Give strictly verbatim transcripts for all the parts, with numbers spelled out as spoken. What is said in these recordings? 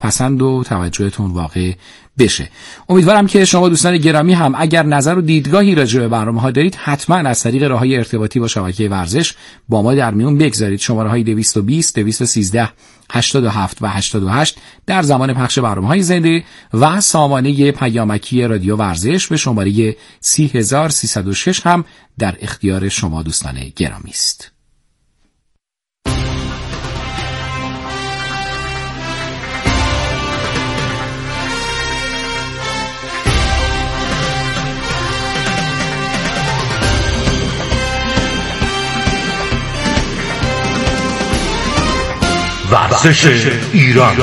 پسند و توجهتون واقع بشه. امیدوارم که شما دوستان گرامی هم اگر نظر و دیدگاهی راجع به برنامه‌ها دارید حتما از طریق راه‌های ارتباطی با شبکه ورزش با ما در میون بگذارید. شماره‌های دویست و بیست، دویست و سیزده، هشتاد و هفت و هشتاد و هشت در زمان پخش برنامه‌های زنده و سامانه پیامکی رادیو ورزش به شماره سی هزار و سیصد و شش هم در اختیار شما دوستان گرامی است. ورزش ایران.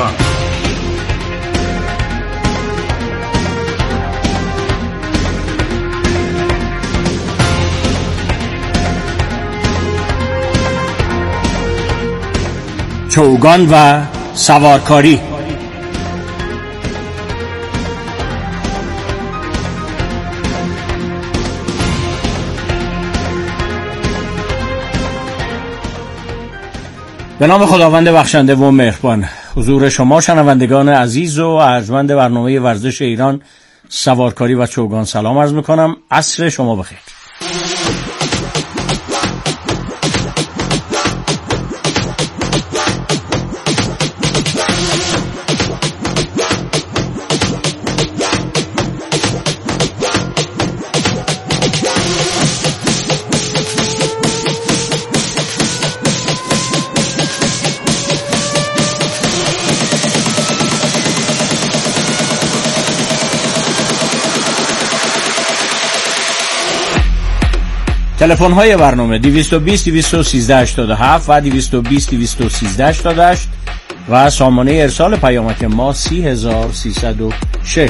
چوگان و سوارکاری. به نام خداوند بخشنده و مهربان، حضور شما شنوندگان عزیز و ارجمند برنامه ورزش ایران، سوارکاری و چوگان سلام عرض میکنم. عصر شما بخیر. تلفن های برنامه دویست و بیست، دویست و سیزده، هشتاد و هفت و دویست و بیست، دویست و سیزده، هشتاد و هشت و سامانه ارسال پیامک ما سی هزار و سیصد و شش.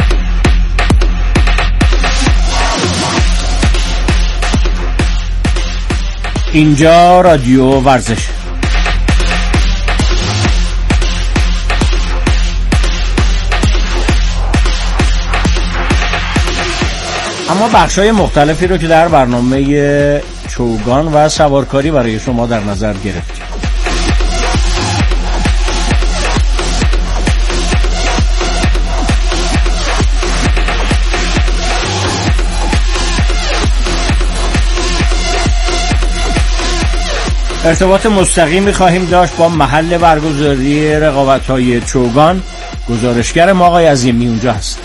اینجا رادیو ورزش. اما بخش‌های مختلفی رو که در برنامه چوگان و سوارکاری برای شما در نظر گرفتیم. ارتباط مستقیمی خواهیم داشت با محل برگزاری رقابت‌های چوگان. گزارشگر ما آقای عظیمی اونجا هست.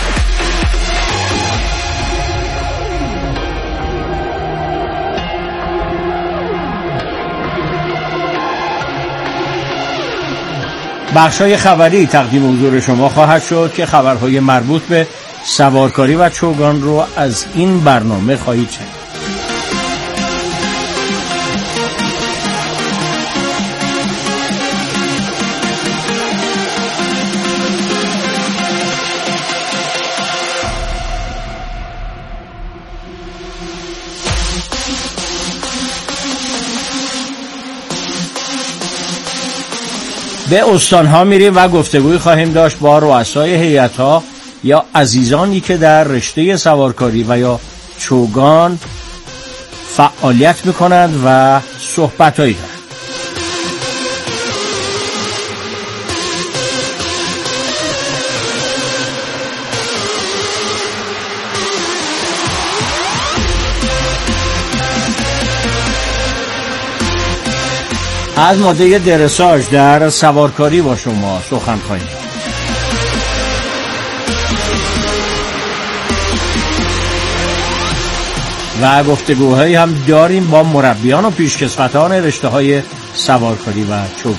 بخشای خبری تقدیم حضور شما خواهد شد که خبرهای مربوط به سوارکاری و چوگان رو از این برنامه خواهید شنید. به استان‌ها میریم و گفتگوی خواهیم داشت با رؤسای هیئت‌ها یا عزیزانی که در رشته سوارکاری و یا چوگان فعالیت میکنند و صحبت‌هایی دارند. از ماده درساژ در سوارکاری با شما سخن خواهیم. و گفتگوهایی هم داریم با مربیان و پیشکسوتان رشته‌های سوارکاری و چوگان.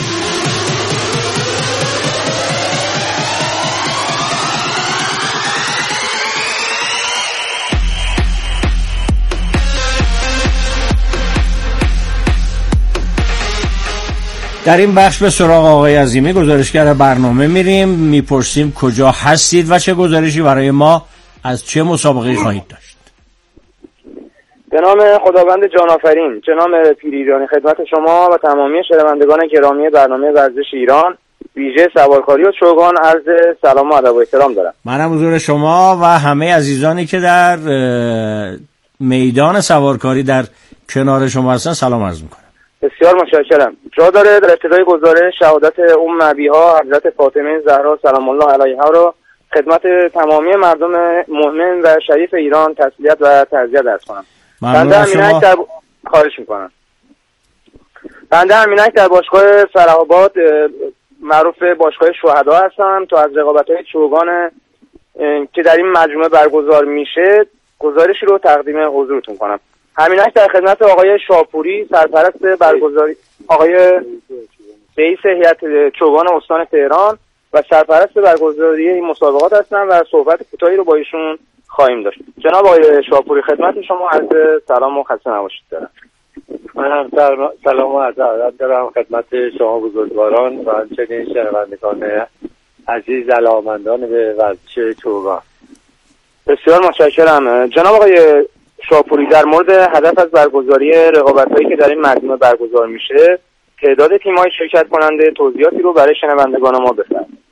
در این بخش به سراغ آقای عظیمی گزارشگر برنامه میریم، میپرسیم کجا هستید و چه گزارشی برای ما از چه مسابقه‌ای خواهید داشت. به نام خداوند جان آفرین، جناب پیریرانی خدمت شما و تمامی شنوندگان گرامی برنامه ورزش ایران ویژه سوارکاری و چوگان عرض سلام و ادب و احترام دارم. منم حضور شما و همه عزیزانی که در میدان سوارکاری در کنار شما هستن سلام عرض میکنم. بسیار متشکرم. جا داره در ابتدای گزارش شهادت ام ابیها حضرت فاطمه زهرا سلام الله علیها را خدمت تمامی مردم مؤمن و شریف ایران تسلیت و تعزیت عرض کنم. بنده امینک در خواهش میکنم. بنده امینک در باشگاه فره‌آباد معروف باشگاه شهدا هستم تا از رقابت‌های چوگان که در این مجموعه برگزار میشه گزارشی رو تقدیم حضورتون کنم. همینک در خدمت آقای شاپوری سرپرست برگزاری، آقای رئیس هیئت چوگان استان تهران و سرپرست برگزاری این مسابقات هستم و صحبت کوتاهی رو با ایشون خواهیم داشت. جناب آقای شاپوری خدمت شما عرض سلام و خسته نباشید دارم. من هم سلام و عرض ادب دارم خدمت شما بزرگواران و همچنین شنوندگان عزیز علاقه‌مندان به ورزش چوگان. بسیار متشکرم. جناب آقای شاپوری در مورد هدف از برگزاری رقابت‌هایی که در این مجموعه برگزار میشه تعداد تیم‌های شرکت کننده توضیحاتی رو برای شنوندگان ما بفرمایید.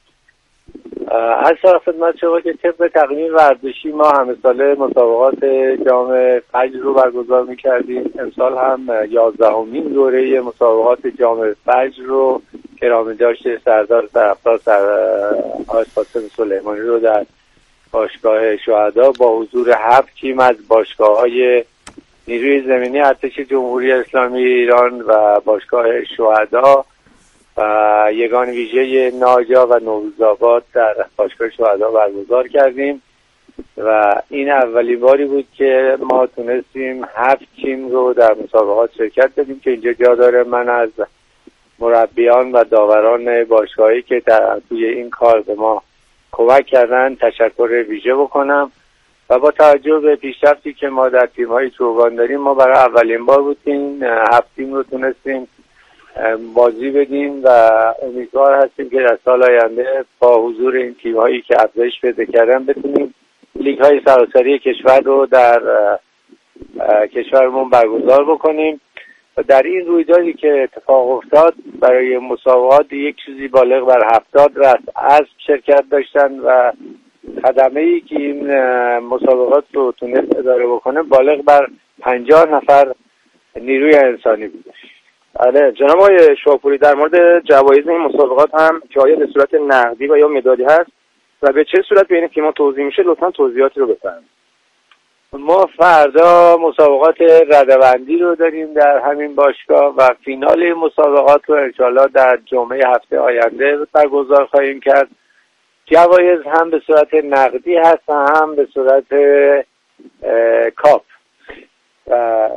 از طرف خدمت شما که طبق تقویم ورزشی ما همه ساله مسابقات جام فجر رو برگزار می‌کردیم. امسال هم یازدهمین دوره مسابقات جام فجر رو گرامی‌داشت سردار طرفدار آقای قاسم سلیمانی رو در باشگاه شهدا با حضور هفت تیم از باشگاه‌های نیروی زمینی ارتش جمهوری اسلامی ایران و باشگاه شهدا و یگان ویژه ناجا و نوروزآباد در باشگاه شهدا برگزار کردیم و این اولین باری بود که ما تونستیم هفت تیم رو در مسابقات شرکت بدیم که اینجا جا داره من از مربیان و داوران باشگاهی که در توی این کار به ما کمک کردن تشکر ویژه بکنم و با توجه به پیشرفتی که ما در تیم‌های چوگان داریم ما برای اولین بار بود این هفت تیم رو تونستیم بازی بدیم و امیدوار هستیم که در سال آینده با حضور این تیم‌هایی که افزایش پیدا کردن بتونیم لیگ‌های سراسری کشور رو در کشورمون برگزار بکنیم و در این رویدادی که اتفاق افتاد برای مسابقات یک چیزی بالغ بر هفتاد رأس اسب شرکت داشتن و خدمه‌ای که این مسابقات رو تونست اداره بکنه بالغ بر پنجاه نفر نیروی انسانی بود. بله جناب آقای شاپوری در مورد جوایز این مسابقات هم که آیا به صورت نقدی و یا مدالی هست و به چه صورت بین تیم‌ها توزیع میشه لطفاً توضیحاتی رو بفرمایید. ما فردا مسابقات رده‌بندی رو داریم در همین باشگاه و فینال مسابقات رو انشالله در جمعه هفته آینده برگزار خواهیم کرد. جوایز هم به صورت نقدی هست و هم به صورت کاپ و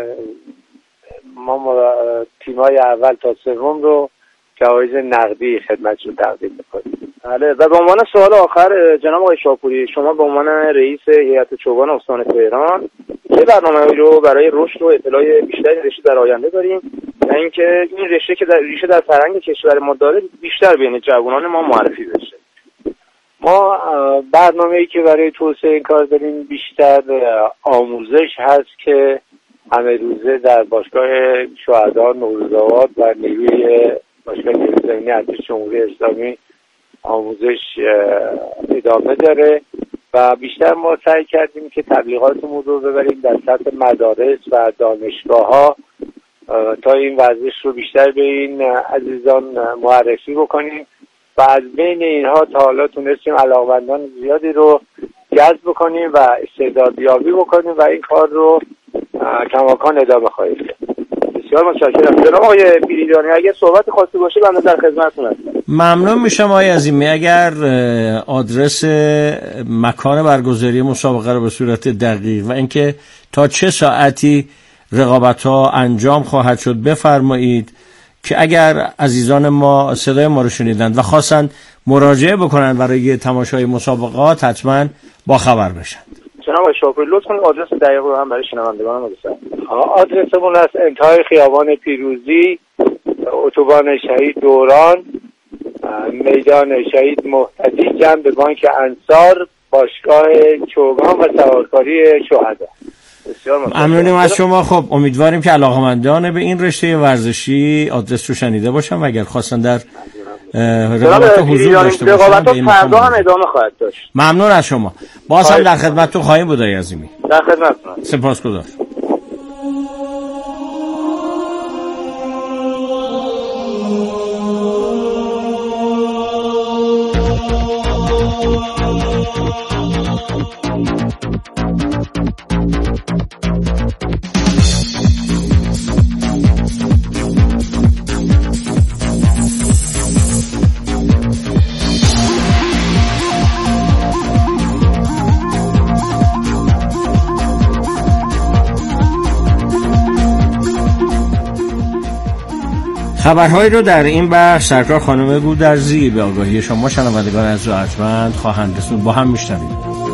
ما تیم‌های اول تا سوم رو جوایز نقدی خدمتشون تقدیم می‌کنیم. بله و به عنوان سوال آخر جناب آقای شاپوری شما به عنوان رئیس هیئت چوگان استان تهران چه برنامه‌ای رو برای رشد و اطلاع بیشتری رشته در آینده داریم و اینکه این رشته که در ریشه در فرهنگ کشور ما داره بیشتر بین جوانان ما معرفی بشه؟ ما برنامه‌ای که برای توسعه این کار داریم بیشتر آموزش هست که همه روزه در باشگاه شهدا نوروزآباد و نیروی باشگاه نیروی زمینی ارتش جمهوری اسلامی آموزش ادامه داره و بیشتر ما سعی کردیم که تبلیغاتمون رو ببریم در سطح مدارس و دانشگاه‌ها تا این ورزش رو بیشتر به این عزیزان معرفی بکنیم و از بین اینها تا حالا تونستیم علاقه‌مندان زیادی رو جذب بکنیم و استعدادیابی بکنیم و این کار رو کماکان ادامه خواهیم داد. بسیار متشکرم. جناب آقای پیریانی اگر صحبت خاصی باشه بنده در خدمتتون هستم. ممنون میشم آقای عظیمی اگر آدرس مکان برگزاری مسابقه رو به صورت دقیق و اینکه تا چه ساعتی رقابت‌ها انجام خواهد شد بفرمایید که اگر عزیزان ما صدای ما رو شنیدند و خواستند مراجعه بکنن برای تماشای مسابقات حتما با خبر بشن. جناب آقای شاپوری لطفاً آدرس دقیق رو هم برای شنوندگان ما بفرمایید. آدرسمون از انتهای خیابان پیروزی، اتوبان شهید دوران، میدان شهید مهتدی، جنب بانک انصار، باشگاه چوگان و سوارکاری شهدا. ممنونیم از شما. خب امیدواریم که علاقه‌مندان به این رشته ورزشی آدرس رو شنیده باشن و اگر خواستن در رقابت حضور داشته باشن رقابت فردا هم ادامه خواهد داشت. ممنون از شما. باز هم در خدمتتون خواهیم بود آقای عظیمی. در خدمتتون. سپاسگزارم. خبرهایی رو در این بخش سرکار خانم گودرزی به آگاهی شما شنوندگان عزیز و ارجمند خواهند رسوند. با هم میشنویم.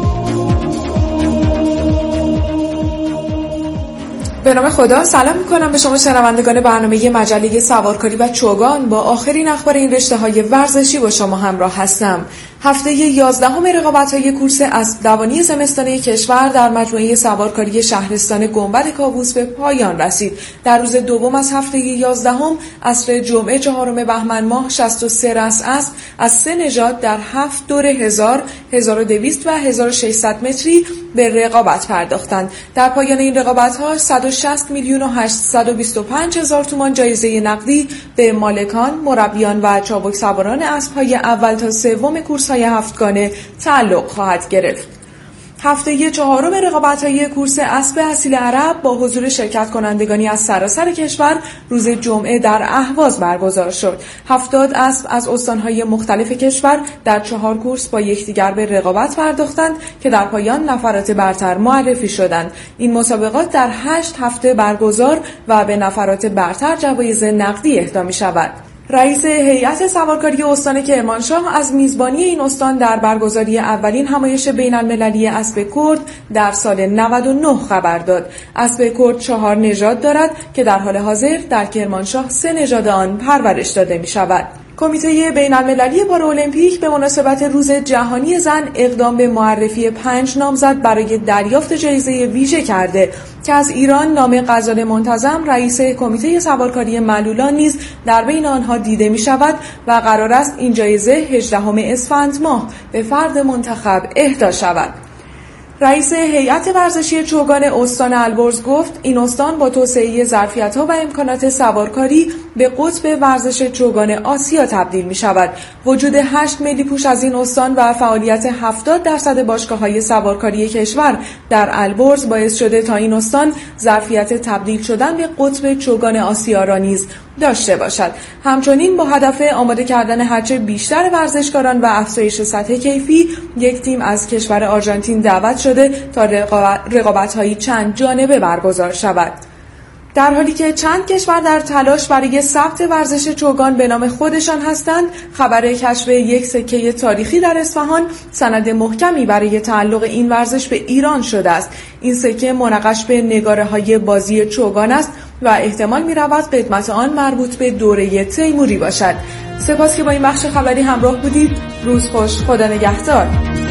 به نام خدا سلام میکنم به شما شنوندگان برنامه مجله سوارکاری و چوگان. با آخرین اخبار این رشته های ورزشی با شما همراه هستم. هفته یازدهم رقابت‌های کورس اسب دوانی زمستانه کشور در مجموعه سوارکاری شهرستان گنبد کاووس به پایان رسید. در روز دوم از هفته یازدهم عصر جمعه چهارم بهمن ماه شصت و سه رأس اسب از سه نژاد در هفت دور هزار، هزار و دویست و هزار و ششصد متری به رقابت پرداختند. در پایان این رقابت‌ها صد و شصت میلیون و هشتصد و بیست و پنج هزار تومان جایزه نقدی به مالکان، مربیان و چابک سواران اسب‌های اول تا سوم کورس‌های هفتگانه تعلق خواهد گرفت. هفته چهارم رقابت‌های کورس اسب اصیل عرب با حضور شرکت کنندگانی از سراسر کشور روز جمعه در اهواز برگزار شد. هفتاد اسب از استان‌های مختلف کشور در چهار کورس با یکدیگر به رقابت پرداختند که در پایان نفرات برتر معرفی شدند. این مسابقات در هشت هفته برگزار و به نفرات برتر جوایز نقدی اهدا می‌شود. رئیس هیئت سوارکاری استان کرمانشاه از میزبانی این استان در برگزاری اولین همایش بین‌المللی اسب کرد در سال نود و نه خبر داد. اسب کرد چهار نژاد دارد که در حال حاضر در کرمانشاه سه نژاد آن پرورش داده می شود. کمیته بین‌المللی پارالمپیک به مناسبت روز جهانی زن اقدام به معرفی پنج نامزد برای دریافت جایزه ویژه کرده که از ایران نام غزال منتظم رئیس کمیته سوارکاری معلولان نیز در بین آنها دیده می شود و قرار است این جایزه هجدهم اسفند ماه به فرد منتخب اهدا شود. رئیس هیئت ورزشی چوگان استان البرز گفت این استان با توسعه ظرفیت‌ها و امکانات سوارکاری به قطب ورزش چوگان آسیا تبدیل می‌شود. وجود هشت ملی پوش از این استان و فعالیت هفتاد درصد باشگاه‌های سوارکاری کشور در البرز باعث شده تا این استان ظرفیت تبدیل شدن به قطب چوگان آسیا را نیز داشته باشد. همچنین با هدف آماده کردن هرچه بیشتر ورزشکاران و افزایش سطح کیفی، یک تیم از کشور آرژانتین دعوت شده تا رقابت‌های چند جانبه برگزار شود. در حالی که چند کشور در تلاش برای ثبت ورزش چوگان به نام خودشان هستند، خبر کشف یک سکه تاریخی در اصفهان سند محکمی برای تعلق این ورزش به ایران شده است. این سکه منقش به نگاره‌های بازی چوگان است و احتمال می‌رود قدمت آن مربوط به دوره تیموری باشد. سپاس که با این بخش خبری همراه بودید. روز خوش، خدا نگهدار.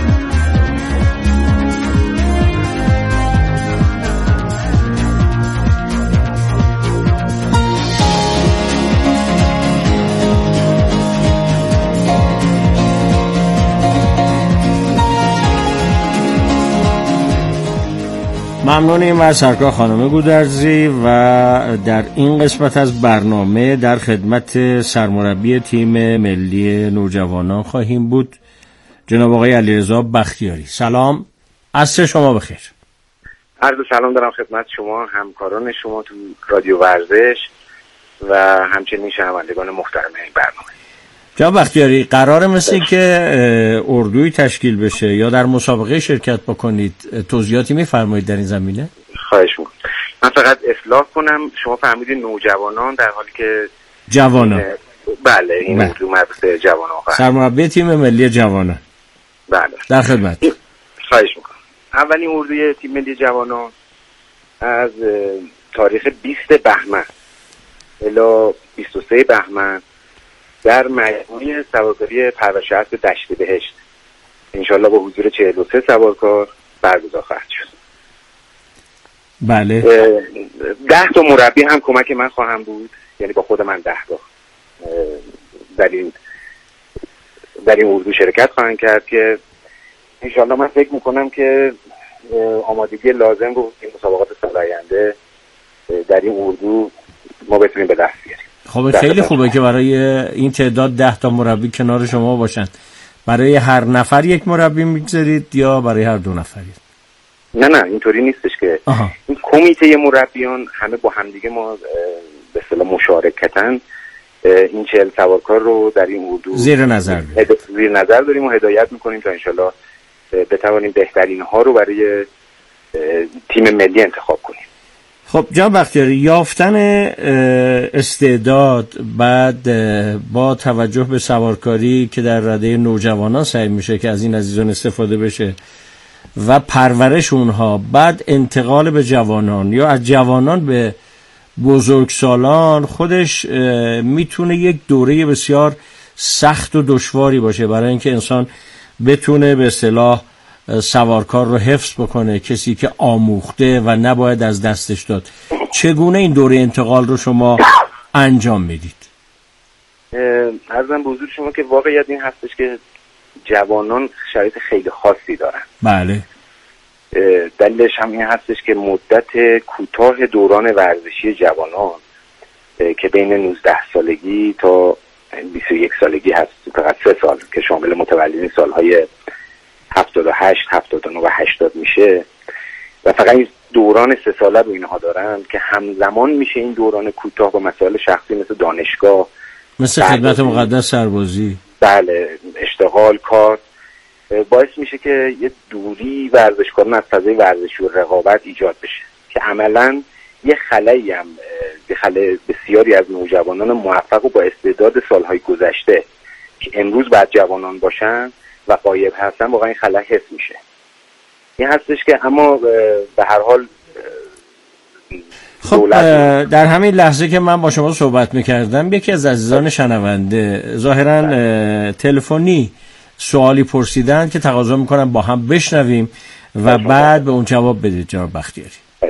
ممنونیم از سرکار خانم گودرزی و در این قسمت از برنامه در خدمت سرمربی تیم ملی نوجوانان خواهیم بود، جناب آقای علیرضا بختیاری. سلام، عصر شما بخیر. عرض سلام دارم خدمت شما، همکاران شما تو رادیو ورزش و همچنین شنوندگان محترم این برنامه. جناب بختیاری، قراره مثل که اردوی تشکیل بشه یا در مسابقه شرکت بکنید، توضیحاتی میفرمایید در این زمینه؟ خواهش میکنم. من فقط اصلاح کنم، شما فهمیدید نوجوانان در حالی که جوانان. بله، این بله. اردو مربوط به جوانان. سرمربی تیم ملی جوانان. بله. در خدمت. خواهش میکنم. اولین اردوی تیم ملی جوانان از تاریخ بیست بهمن الی بیست و سه بهمن در مجموعه سوارکاری پرورش اسب دشت بهشت انشالله با حضور چهل و سه سوارکار برگزار خواهد شد. بله. ده تا مربی هم کمک من خواهم بود، یعنی با خود من ده تا در این در این اردو شرکت خواهند کرد که انشالله من فکر میکنم که آمادگی لازم رو این مسابقات سال آینده در این اردو ما بتونیم به دست بیاریم. خب خیلی خوبه که برای این تعداد ده تا مربی کنار شما باشن. برای هر نفر یک مربی میگذارید یا برای هر دو نفری؟ نه نه اینطوری نیستش که آها. این کمیته مربیان همه با همدیگه ما به اصطلاح مشارکتاً این چهل سوارکار رو در این اردو زیر نظر هد... زیر نظر داریم و هدایت میکنیم تا انشالله بتوانیم بهترین ها رو برای تیم ملی انتخاب کنیم. خب جناب بختیاری، یافتن استعداد بعد با توجه به سوارکاری که در رده نوجوانان سعی میشه که از این عزیزان استفاده بشه و پرورش اونها، بعد انتقال به جوانان یا از جوانان به بزرگسالان، خودش میتونه یک دوره بسیار سخت و دشواری باشه برای اینکه انسان بتونه به اصطلاح سوارکار رو حفظ بکنه، کسی که آموخته و نباید از دستش داد. چگونه این دوره انتقال رو شما انجام میدید؟ عرضم به حضور شما که واقعیت این هستش که جوانان شرایط خیلی خاصی دارن. بله. دلیلش هم این هستش که مدت کوتاه دوران ورزشی جوانان که بین نوزده سالگی تا بیست و یک سالگی هست، فقط سه سال که شامل متولدین سالهای هفتاد و هشت، هفتاد و نه و هشتاد میشه و فقط این دوران سه ساله رو اینها دارن که همزمان میشه این دوران کوتاه با مسائل شخصی مثل دانشگاه، مثل خدمت مقدس سربازی، بله، اشتغال، کار، باعث میشه که یه دوری ورزشکاران از فضای ورزشی و رقابت ایجاد بشه که عملاً یه خلایی هم به خلای بسیاری از نوجوانان موفق و با استعداد سالهای گذشته که امروز بعد جوانان باشن و غایب هستن، واقعا این خلا حس میشه. این هستش که اما به هر حال خب در همین لحظه که من با شما صحبت میکردم یکی از عزیزان شنونده ظاهراً تلفنی سوالی پرسیدن که تقاضا میکنم با هم بشنویم و بعد به اون جواب بدید جناب بختیاری.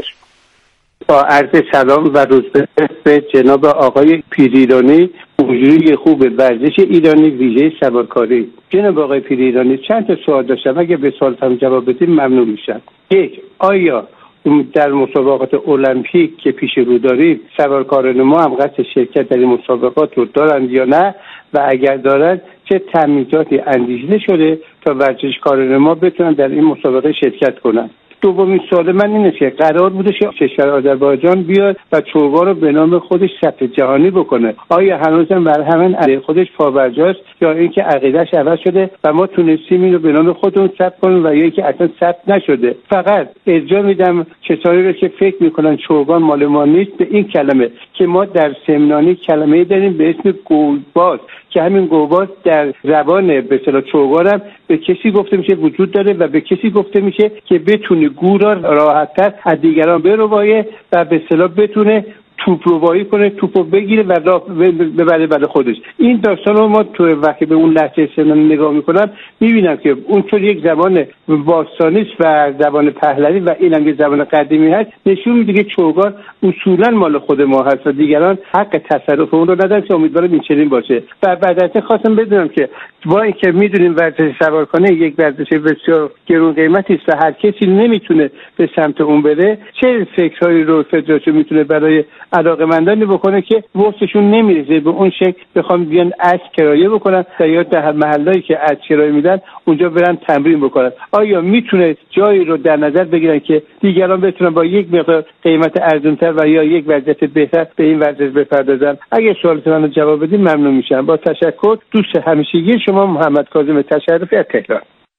با عرض سلام و روز به جناب آقای پیریرانی، موضوعی خوب ورزش ایرانی ویژه سوارکاری. جناب آقای پیریرانی، چند تا سوال داشتم، اگه به سوالتون جواب بدید ممنون میشم. یک، آیا در مسابقات المپیک که پیش رو دارید سوارکاران ما هم قصد شرکت در این مسابقات رو دارند یا نه و اگر دارند چه تامیناتی اندیشیده شده تا ورزشکاران ما بتونن در این مسابقه شرکت کنند؟ دومین سوال من اینه که قرار بوده که کشور آذربایجان بیاد و چوگا رو به نام خودش ثبت جهانی بکنه. آیا هنوزم بر همین علیه خودش پابرجاست یا اینکه عقیده‌اش عوض شده و ما تونستیم اینو به نام خودمون ثبت کنیم و یا اینکه اصلا ثبت نشده؟ فقط ارجاع میدم کسانی رو که فکر میکنن چوگان مال ما نیست به این کلمه که ما در سمنانی کلمه داریم به اسم گلباز که همین گلباز در زبان به اصطلاح چوگان هم به کسی گفته میشه وجود داره و به کسی گفته میشه که بتونه گو را راحت‌تر از دیگران بربایه و به اصطلاح بتونه توپ روایی کنه، توپو بگیره و راه ببره برای خودش. این داستان رو ما تو وقتی به اون لهجه سمنانی نگاه میکنم میبینم که اون چون یک زبان باستانی است و زبان پهلوی و این هم یک زبان قدیمی هست، نشون میده که چوگان اصولا مال خود ما هست و دیگران حق تصرف اون رو ندارن که امیدوارم این چنین باشه. و بعد از این خواستم بدونم که با اینکه میدونیم ورزش سوارکاری یک ورزش بسیار گران قیمتی است و هر کسی نمیتونه به سمت اون بره، چه فکرهایی رو فدراسیون میتونه برای علاقه‌مندانی بکنه که وقتشون نمیرسه به اون شکل بخوام بیان اسب کرایه بکنن یا در محلهایی که اسب کرایه میدن اونجا برن تمرین بکنن؟ آیا میتونه جایی رو در نظر بگیرن که دیگران بتونن با یک مقدار قیمت ارزان‌تر و یا یک وضعیت بهتر به این ورزش بپردازن؟ اگه سوالتون رو جواب بدین ممنون میشم. با تشکر، دوست همیشگی شما محمد کاظم تشرفی از تهران.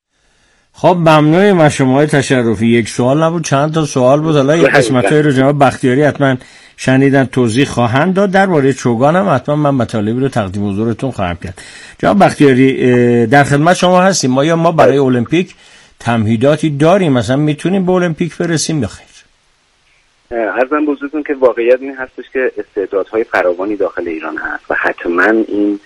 خب ممنونم از شما تشرفی. یک سوال نبود، چند تا سوال بود. حالا یک قسمت‌های رو جناب بختیاری حتما شنیدن توضیح خواهند داد. درباره چوگان هم حتما من مطالبی رو تقدیم حضورتون خواهم کرد. جناب بختیاری در خدمت شما هستیم. ما یا ما برای المپیک تمهیداتی داریم، مثلا میتونیم به المپیک برسیم یا خیر؟ عرضم بزرگتون که واقعیت این هستش که استعدادهای فراوانی داخل ایران هست و حتما این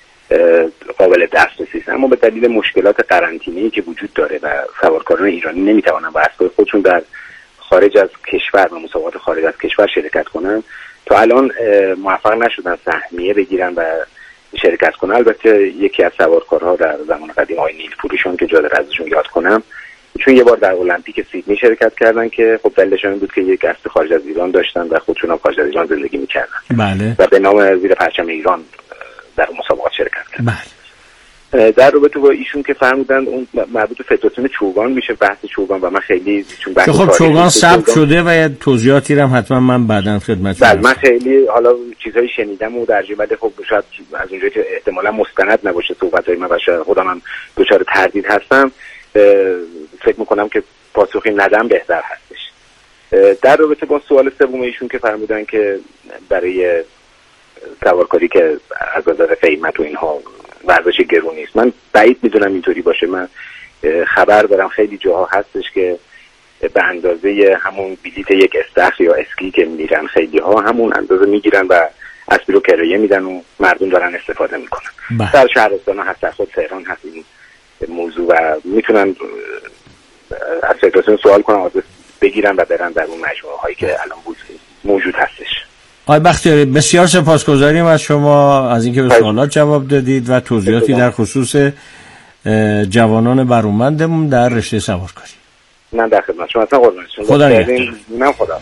قابل دسترسی است، اما به دلیل مشکلات قرنطینه‌ای که وجود داره و سوارکاران ایرانی نمیتوانن با اسبای خودشون در خارج از کشور و مسابقات خارج از کشور شرکت کنن، تا الان موفق نشدن سهمیه بگیرن و شرکت کنن. البته یکی از سوارکارها در زمان قدیم آقای نیل پوریشون که جاده ازشون یاد کنم، چون یه بار در المپیک سیدنی شرکت کردن که خب دلیلش این بود که یک اسب خارج از ایران داشتن و خودشون هم خارج از ایران زندگی میکردن. بله. و به نام زیر پرچم ایران در مسابقات شرکت کردن. بله. در رابطه با ایشون که فرمودن اون مربوط به فدراسیون چوگان میشه، بحث چوگان، و من خیلی چون بحث خب چوگان ثبت شده و توضیحاتی هم حتما من بعداً خدمت شما. بله من خیلی حالا چیزای شنیدم و در جمله خب شاید از اونجایی که احتمالاً مستند نباشه صحبتای من و شاید خودم هم دچار تردید هستم، فکر میکنم که پاسخی ندم بهتر هستش. در رابطه با سوال سوم ایشون که فرمودن که برای سوارکاری که از نظر قیمت و اینها ورزش گرونی است، من بعید میدونم اینطوری باشه. من خبر دارم خیلی جاها هستش که به اندازه همون بلیت یک استخر یا اسکی که میرن خیلی ها همون اندازه میگیرن و اسبی رو کرایه میدن و مردم دارن استفاده میکنن. در شهرستان ها هست، در خود تهران هست این موضوع و میتونن از فدراسیون سوال کنن آدرس بگیرن و برن در اون مجموعه هایی که الان موجود هستش. آقای بختیاری بسیار سپاسگزاریم از شما از اینکه به سوالات جواب دادید و توضیحاتی در خصوص جوانان برومندمون در رشته سوارکاری. من در خدمت شما هستم. قربان شما. خدا نگهدار. من خدا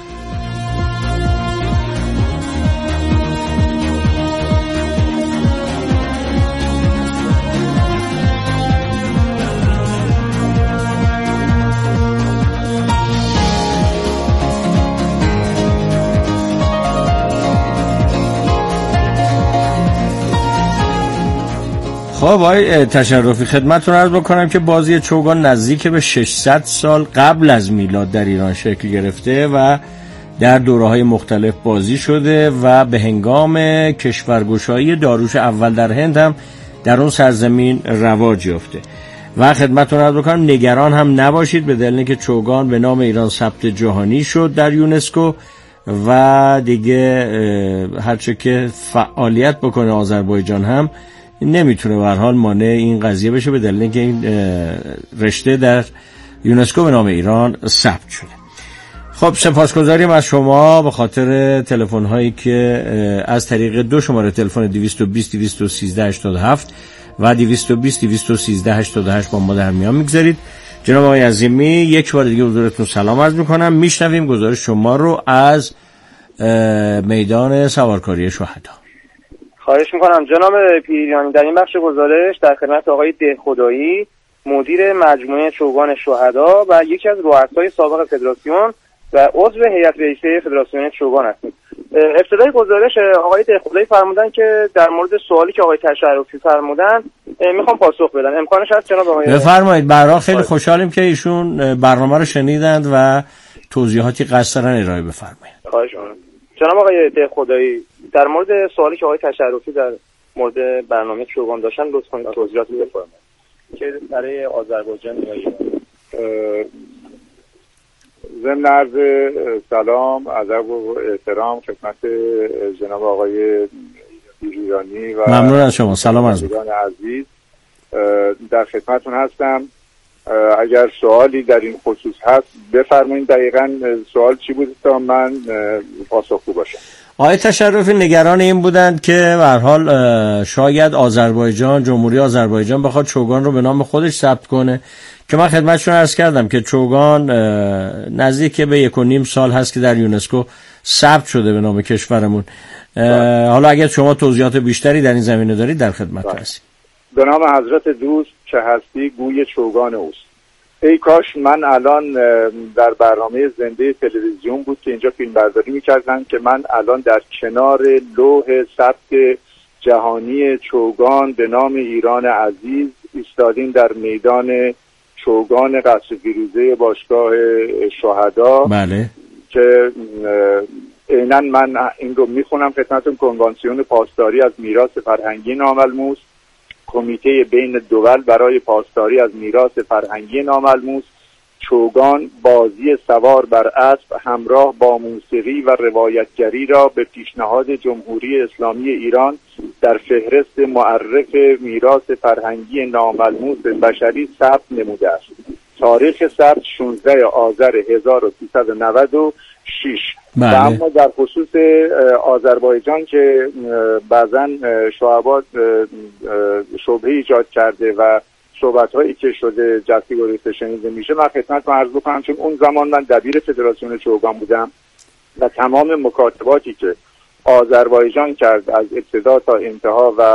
خب آقای تشرفی خدمتتون عرض بکنم که بازی چوگان نزدیک به ششصد سال قبل از میلاد در ایران شکل گرفته و در دوره‌های مختلف بازی شده و به هنگام کشورگشایی داریوش اول در هند هم در اون سرزمین رواج یافته. و خدمتتون عرض بکنم نگران هم نباشید به دلیل اینکه چوگان به نام ایران ثبت جهانی شد در یونسکو و دیگه هرچه که فعالیت بکنه آذربایجان هم نمیتونه به هر حال مانع این قضیه بشه به دلیل اینکه این رشته در یونسکو به نام ایران ثبت شده. خب سپاسگزاریم از شما به خاطر تلفن هایی که از طریق دو شماره تلفن دویست و بیست دویست و سیزده هشتاد و هفت و دویست و بیست دویست و سیزده هشتاد و هشت با ما در میان میگذارید. جناب آقای عظیمی یک بار دیگه حضورتون سلام عرض میکنم. میشنویم گزارش شما رو از میدان سوارکاری شهدا. خواهش میکنم جناب پیریانی. در این بخش گزارش در خدمت آقای دهخدایی مدیر مجموعه چوگان شهدا و یکی از رؤسای سابق فدراسیون و عضو هیئت رئیسه فدراسیون چوگان هستیم. ابتدای گزارش آقای دهخدایی فرمودن که در مورد سوالی که آقای تشرفی فرمودن میخوام پاسخ بدم. امکانش هست جناب آقای؟ بفرمایید. برای خیلی خوشحالیم که ایشون برنامه رو شنیدند و توضیحاتی قصد دارن ارائه بفرمایید. خواهش میکنم. جناب آقای دهخدایی در مورد سوالی که آقای تشرفی در مورد برنامه چوگان داشتن لطف کنید توضیحات بفرمایید که برای آذربایجان یا ایران. ضمن عرض سلام ادب و احترام خدمت جناب آقای ایرانی و ممنون از شما. سلام عرض می‌کنم عزیز. در خدمتتون هستم. اگر سوالی در این خصوص هست بفرمایید دقیقاً سوال چی بود تا من پاسخگو باشم. آقای تشرفی نگران این بودند که به هر حال شاید آذربایجان جمهوری آذربایجان بخواد چوگان رو به نام خودش ثبت کنه که من خدمتشون عرض کردم که چوگان نزدیک به یک و نیم سال هست که در یونسکو ثبت شده به نام کشورمون. حالا اگر شما توضیحات بیشتری در این زمینه دارید در خدمت هستیم. به نام حضرت دوست چه هستی گوی چوگان اوست. ای کاش من الان در برنامه زنده تلویزیون بود که اینجا فیلم برداری میکردن که من الان در کنار لوح ثبت جهانی چوگان به نام ایران عزیز ایستادیم در میدان چوگان قصر فیروزه باشگاه شهدا. بله. که عیناً من این رو میخونم خدمتتون. کنوانسیون پاسداری از میراث فرهنگی ناملموس، کمیته بین دول برای پاسداری از میراث فرهنگی ناملموس، چوگان بازی سوار بر اسب همراه با موسیقی و روایتگری را به پیشنهاد جمهوری اسلامی ایران در فهرست معرف میراث فرهنگی ناملموس بشری ثبت نموده است. تاریخ ثبت شانزده آذر هزار و سیصد و نود و شش. و اما در خصوص آذربایجان که بعضا شعبات شبهه ایجاد کرده و صحبت هایی که شده جستی گریخته شنیده میشه، من خدمت رو عرض بکنم چون اون زمان من دبیر فدراسیون چوگان بودم و تمام مکاتباتی که آذربایجان کرد از ابتدا تا انتها و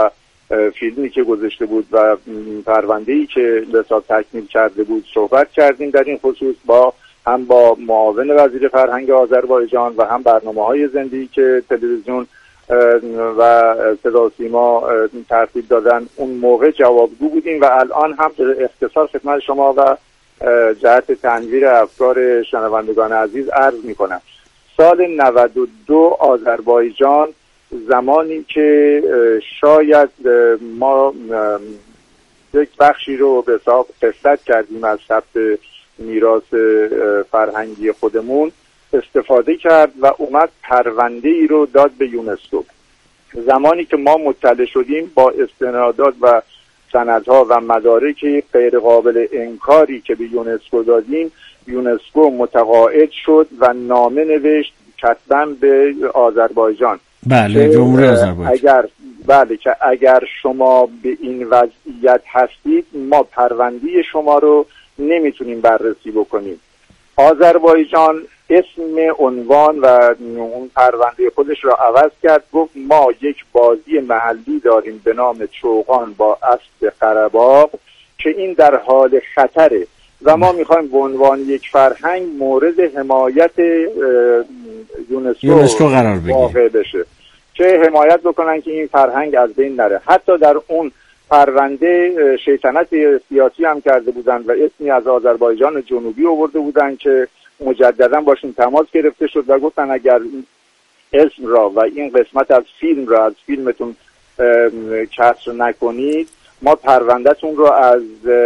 فیلمی که گذاشته بود و پرونده‌ای که به حساب تکمیل کرده بود صحبت کردیم در این خصوص، با هم با معاون وزیر فرهنگ آذربایجان و هم برنامه‌های زنده‌ای که تلویزیون و صدا و سیما ترتیب دادن اون موقع جوابگو بودیم و الان هم به اختصار خدمت شما و جهت تنویر افکار شنوندگان عزیز عرض می‌کنم. سال نود و دو آذربایجان، زمانی که شاید ما یک بخشی رو به حساب قسمت کردیم از ثبت میراث فرهنگی خودمون، استفاده کرد و اومد پرونده ای رو داد به یونسکو. زمانی که ما مطلع شدیم با استنادات و سندها و مدارک غیر قابل انکاری که به یونسکو دادیم، یونسکو متقاعد شد و نامه نوشت کتباً به آذربایجان. بله، جمهوری آذربایجان. اگر بله که اگر شما به این وضعیت هستید، ما پرونده شما رو نمیتونیم بررسی بکنیم. آذربایجان اسم عنوان و اون پرونده خودش را عوض کرد، گفت ما یک بازی محلی داریم به نام چوگان با اسب قره‌باغ که این در حال خطره و ما میخوایم به عنوان یک فرهنگ مورد حمایت یونسکو, یونسکو قرار بگیره، واقع بشه که حمایت بکنن که این فرهنگ از بین نره. حتی در اون پرونده شیطنت سیاسی هم کرده بودن و اسمی از آذربایجان جنوبی آورده بودن که مجددا باشون تماس گرفته شد و گفتن اگر اسم را و این قسمت از فیلم را از فیلمتون کسر نکنید، ما پروندهتون رو از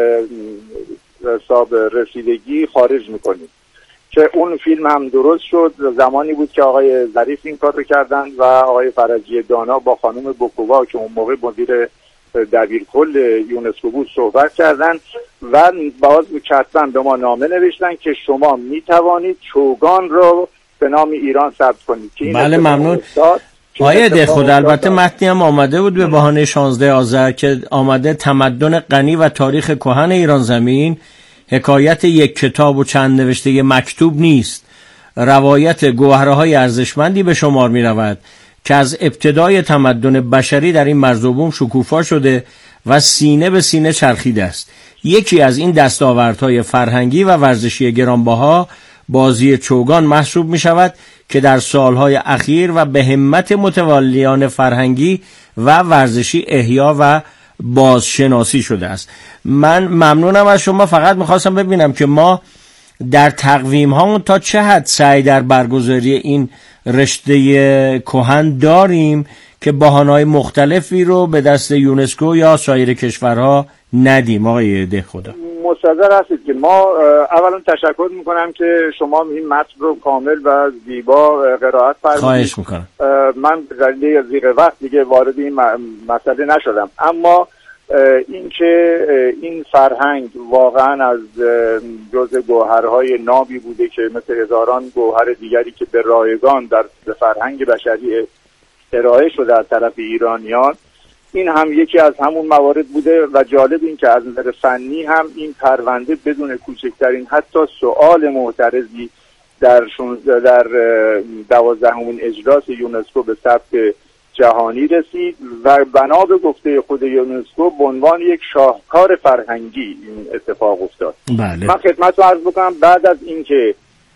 حساب رسیدگی خارج میکنیم. که اون فیلم هم درست شد. زمانی بود که آقای ظریف این کار رو کردن و آقای فرجی دانا با خانم بوکووا که اون موقع مدیر دبیرکل یونسکو بود صحبت کردن و باز کتباً به ما نامه نوشتن که شما می توانید چوگان رو به نام ایران ثبت کنید. بله، ممنون. آیه ده خود البته متنی هم آمده بود به بهانه شانزده آذر که آمده تمدن غنی و تاریخ کهن ایران زمین حکایت یک کتاب و چند نوشته مکتوب نیست، روایت گوهرهای ارزشمندی به شمار می رود که از ابتدای تمدن بشری در این مرزوبوم شکوفا شده و سینه به سینه چرخیده است. یکی از این دستاوردهای فرهنگی و ورزشی گرانبها بازی چوگان محسوب می شود که در سالهای اخیر و به همت متولیان فرهنگی و ورزشی احیا و بازشناسی شده است. من ممنونم از شما. فقط میخواستم ببینم که ما در تقویم هامون تا چه حد سعی در برگزاری این رشته کهن داریم که بهانه‌های مختلفی رو به دست یونسکو یا سایر کشورها ندیم. آقای ده خدا مستحضر هستید که ما اولا تشکر میکنم که شما این متن رو کامل و زیبا قرائت فرمودید. خواهش میکنم. من به دلیل زیر وقت دیگه وارد این مسئله نشدم، اما این که این فرهنگ واقعا از جزء گوهرهای نابی بوده که مثل هزاران گوهر دیگری که به رایگان در فرهنگ بشری ارائه شده از طرف ایرانیان، این هم یکی از همون موارد بوده و جالب این که از نظر فنی هم این پرونده بدون کوچکترین حتی سؤال معترضی در در دوازدهمین اجلاس یونسکو به ثبت جهانی رسید و بنا به گفته خود یونسکو به عنوان یک شاهکار فرهنگی این اتفاق افتاد. بله. من خدمت رو عرض بکنم بعد از اینکه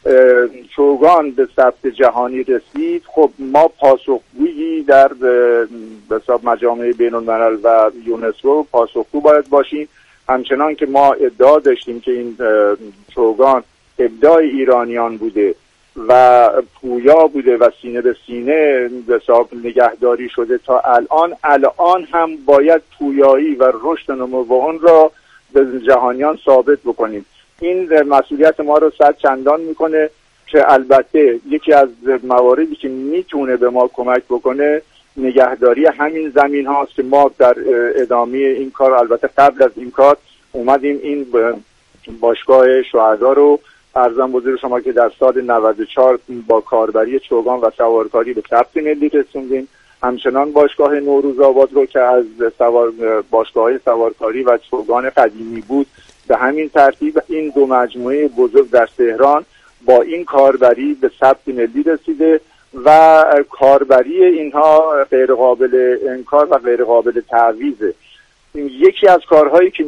چوگان به ثبت جهانی رسید، خب ما پاسخگویی در به حساب مجامع بین الملل و یونسکو پاسخگو باید باشیم، همچنان که ما ادعا داشتیم که این چوگان ابداع ایرانیان بوده و پویا بوده و سینه به سینه به حساب نگهداری شده تا الان، الان هم باید پویایی و رشد نمو اون را به جهانیان ثابت بکنیم. این مسئولیت ما رو صد چندان میکنه که البته یکی از مواردی که میتونه به ما کمک بکنه نگهداری همین زمین هاست که ما در ادامه این کار، البته قبل از این کار اومدیم این باشگاه شهدا رو ارزم بزرگ شما که در سال نود و چهار با کاربری چوگان و سوارکاری به ثبت ملی رسوندیم. همچنان باشگاه نوروز آباد رو که از سوار باشگاه سوارکاری و چوگان قدیمی بود به همین ترتیب این دو مجموعه بزرگ در تهران با این کاربری به ثبت ملی رسیده و کاربری اینها غیر قابل انکار و غیر قابل تعویضه. یکی از کارهایی که